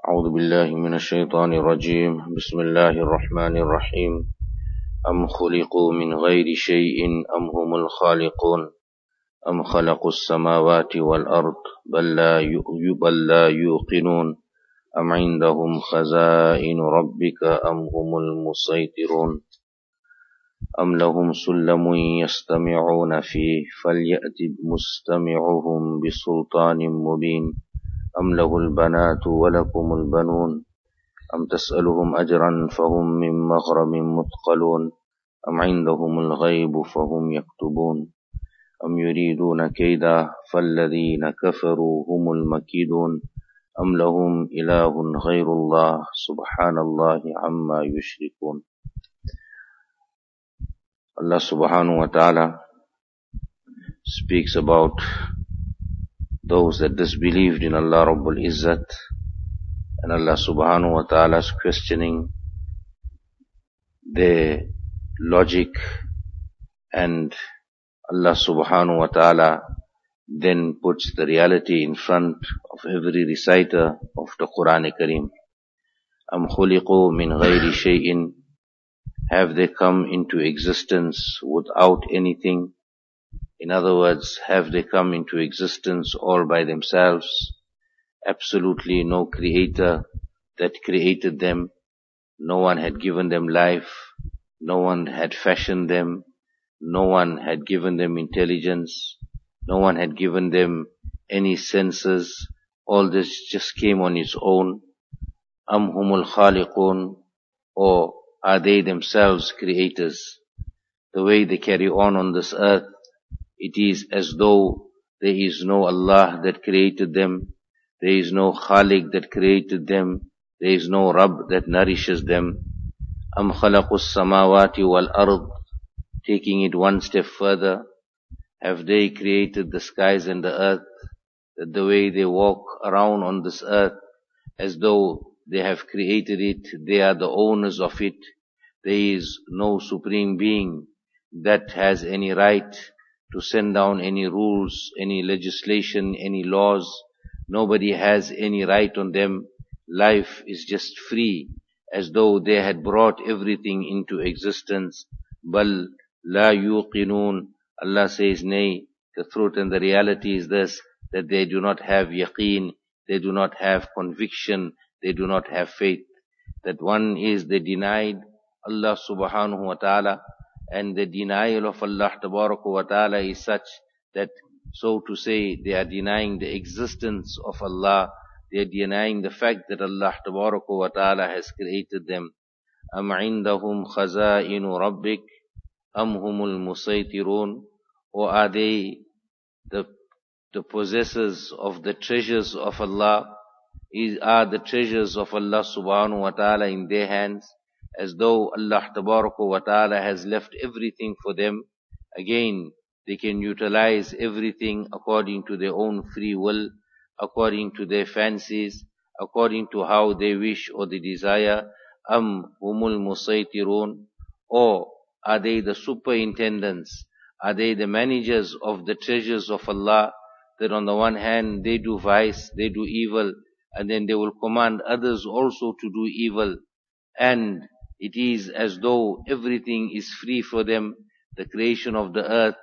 أعوذ بالله من الشيطان الرجيم بسم الله الرحمن الرحيم أم خلقوا من غير شيء أم هم الخالقون أم خلقوا السماوات والأرض بل لا يوقنون أم عندهم خزائن ربك أم هم المسيطرون أم لهم سلم يستمعون فيه فليأت مستمعهم بسلطان مبين أم له البنات ولكم البنون أم تسألهم أجرا فهم من مغرم مثقلون أم عندهم الغيب فهم يكتبون أم يريدون كيدا فالذين كفروا هم المكيدون أم لهم إله غير الله سبحان الله عما يشركون. Allah subhanahu wa ta'ala speaks about those that disbelieved in Allah Rabbul Izzat, and Allah subhanahu wa ta'ala is questioning their logic, and Allah subhanahu wa ta'ala then puts the reality in front of every reciter of the Quran Kareem. Am khuliqu min ghayri shay'in, have they come into existence without anything? In other words, have they come into existence all by themselves? Absolutely no creator that created them. No one had given them life. No one had fashioned them. No one had given them intelligence. No one had given them any senses. All this just came on its own. Am humul khaliqun, or are they themselves creators? The way they carry on this earth, it is as though there is no Allah that created them. There is no Khaliq that created them. There is no Rabb that nourishes them. Am khalaqus samawati wal ard, taking it one step further, have they created the skies and the earth, that the way they walk around on this earth, as though they have created it, they are the owners of it. There is no supreme being that has any right to send down any rules, any legislation, any laws. Nobody has any right on them. Life is just free, as though they had brought everything into existence. Bal la yuqinun. Allah says, nay, the truth and the reality is this, that they do not have yaqeen, they do not have conviction, they do not have faith. That one is they denied Allah subhanahu wa ta'ala, and the denial of Allah tabaraka wa ta'ala is such that, so to say, they are denying the existence of Allah. They are denying the fact that Allah tabaraka wa ta'ala has created them. Am indahum khaza'inu rabbik am humul musaytirun, or are they the possessors of the treasures of Allah? Are the treasures of Allah subhanahu wa ta'ala in their hands, as though Allah tabaraka wa ta'ala has left everything for them? Again, they can utilize everything according to their own free will, according to their fancies, according to how they wish or they desire. Am humul musaytirun, or are they the superintendents? Are they the managers of the treasures of Allah, that on the one hand they do vice, they do evil, and then they will command others also to do evil, and it is as though everything is free for them. The creation of the earth,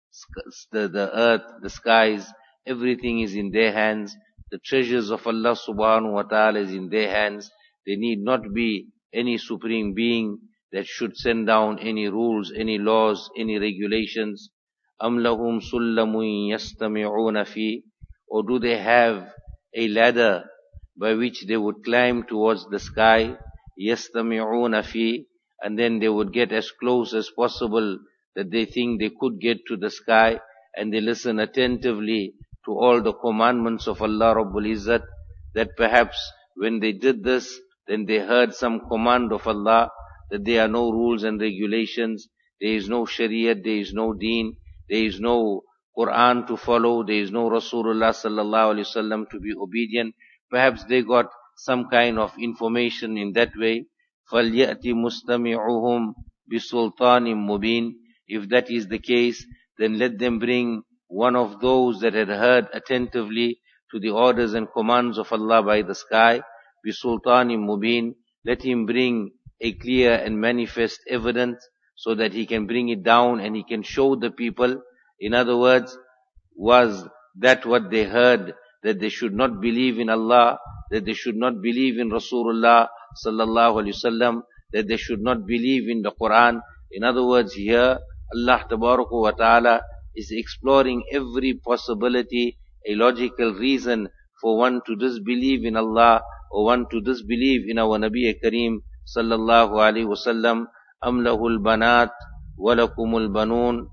the skies, everything is in their hands. The treasures of Allah subhanahu wa ta'ala is in their hands. There need not be any supreme being that should send down any rules, any laws, any regulations. Am lahum sullamun yastami'una fi, or do they have a ladder by which they would climb towards the sky, yastami'una fi, and then they would get as close as possible, that they think they could get to the sky, and they listen attentively to all the commandments of Allah Rabbul Izzat, that perhaps when they did this, then they heard some command of Allah, that there are no rules and regulations, there is no Shariat, there is no Deen, there is no Quran to follow, there is no Rasulullah sallallahu alaihi wasallam to be obedient. Perhaps they got some kind of information in that way. فَلْيَأْتِ مُسْتَمِعُهُمْ بِسُلْطَانٍ مُبِينٍ. If that is the case, then let them bring one of those that had heard attentively to the orders and commands of Allah by the sky, بِسُلْطَانٍ مُبِينٍ. Let him bring a clear and manifest evidence so that he can bring it down and he can show the people. In other words, was that what they heard, that they should not believe in Allah, that they should not believe in Rasulullah sallallahu alaihi wasallam, that they should not believe in the Quran. In other words, here Allah Tabaraka wa Ta'ala is exploring every possibility, a logical reason for one to disbelieve in Allah or one to disbelieve in our Nabi Kareem sallallahu alaihi wasallam. Am lahul banat wa lakumul banun.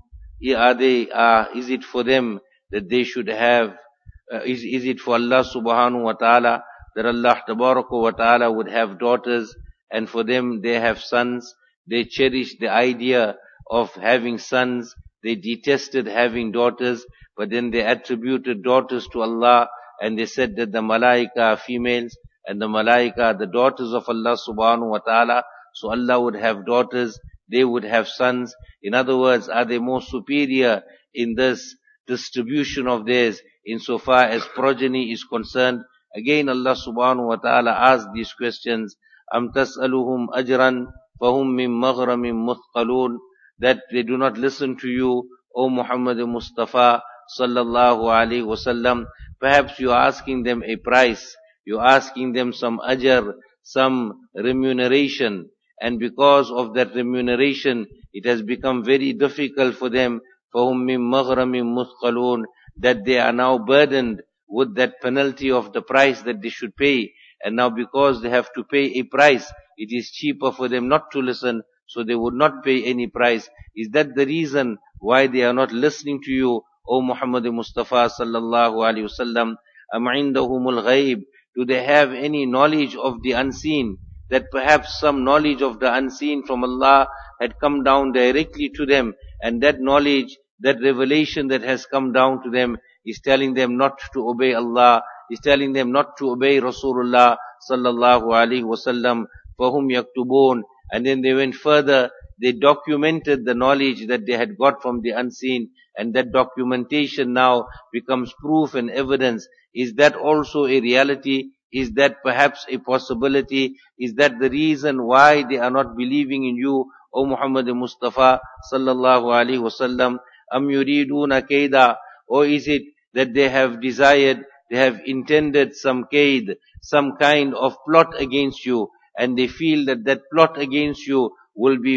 Is it for them that they should have, is it for Allah subhanahu wa ta'ala that Allah tabaraka wa ta'ala would have daughters and for them they have sons? They cherish the idea of having sons. They detested having daughters, but then they attributed daughters to Allah and they said that the malaika are females and the malaika are the daughters of Allah subhanahu wa ta'ala. So Allah would have daughters, they would have sons. In other words, are they more superior in this distribution of theirs insofar as progeny is concerned? Again Allah subhanahu wa ta'ala asked these questions. Am tas'aluhum ajran fahum min maghramin muthqalun. That they do not listen to you, O Muhammad Mustafa sallallahu alaihi wasallam. Perhaps you are asking them a price, you are asking them some ajr, some remuneration, and because of that remuneration it has become very difficult for them, فَهُمْ مِنْ مَغْرَمٍ مُثْقَلُونَ, that they are now burdened with that penalty of the price that they should pay. And now because they have to pay a price, it is cheaper for them not to listen, so they would not pay any price. Is that the reason why they are not listening to you, O Muhammad Mustafa sallallahu alaihi wasallam? Am indahumul ghaib, do they have any knowledge of the unseen? That perhaps some knowledge of the unseen from Allah had come down directly to them, and that knowledge, that revelation that has come down to them is telling them not to obey Allah, is telling them not to obey Rasulullah sallallahu alaihi wasallam. فَهُمْ يَكْتُبُونَ. And then they went further, they documented the knowledge that they had got from the unseen, and that documentation now becomes proof and evidence. Is that also a reality? Is that perhaps a possibility? Is that the reason why they are not believing in you, O Muhammad Mustafa sallallahu alaihi wasallam? Am yuriduna kaida, or is it that they have desired, they have intended some kaid, some kind of plot against you, and they feel that that plot against you will be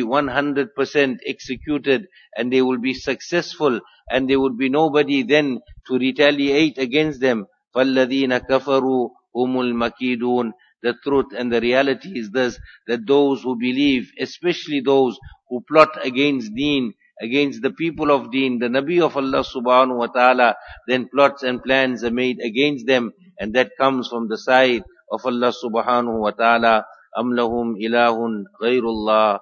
100% executed and they will be successful and there would be nobody then to retaliate against them. فَالَّذِينَ كَفَرُوا هُمُ الْمَكِيدُونَ. The truth and the reality is this, that those who believe, especially those who plot against deen, against the people of deen, the Nabi of Allah subhanahu wa ta'ala, then plots and plans are made against them, and that comes from the side of Allah subhanahu wa ta'ala. Am lahum ilahun ghayrullah.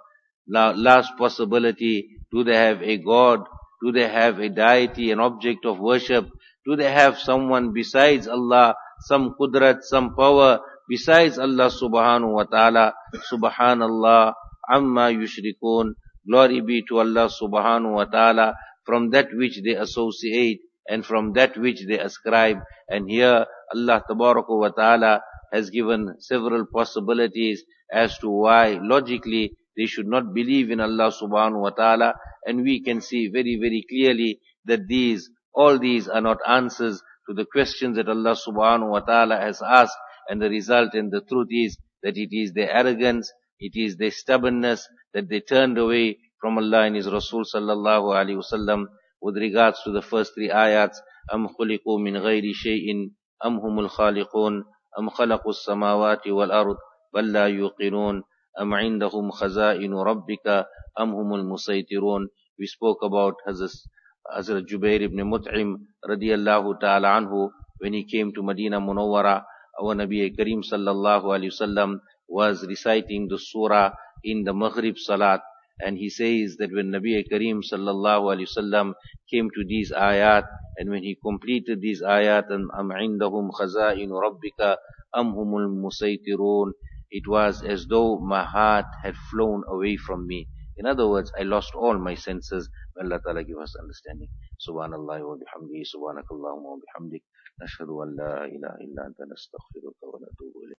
Last possibility, do they have a God? Do they have a deity, an object of worship? Do they have someone besides Allah, some qudrat, some power besides Allah subhanahu wa ta'ala? Subhanallah amma yushrikun. Glory be to Allah subhanahu wa ta'ala from that which they associate and from that which they ascribe. And here Allah tabaraka wa ta'ala has given several possibilities as to why logically they should not believe in Allah subhanahu wa ta'ala. And we can see very, very clearly that all these are not answers to the questions that Allah subhanahu wa ta'ala has asked. And the result and the truth is that it is their arrogance, it is their stubbornness that they turned away from Allah and His Rasul sallallahu alaihi wasallam. With regards to the first three ayats, Am khuliqu min ghayri shay'in, Am humul khaliqun, Am khalaqu as-samawati wal ard, bal la yuqinun, Am indahum khaza'inu rabbika, Am humul musaytirun. We spoke about Hazrat Jubair ibn Mut'im radiyallahu ta'ala anhu. When he came to Medina Munawwara, our Nabi Kareem sallallahu alayhi wasallam was reciting the surah in the Maghrib Salat, and he says that when Nabi Kareem sallallahu alayhi wasallam came to these ayat, and when he completed these ayat, and am indahum khaza'inu rabbika am humul musaytirun, it was as though my heart had flown away from me. In other words, I lost all my senses. May Allah Ta'ala give us understanding. Subhanallah wa bihamdihi, subhanakallahumma wa bihamdik, nashhadu an la ilaha illa anta nastaghfiruka wa natubu ilayk.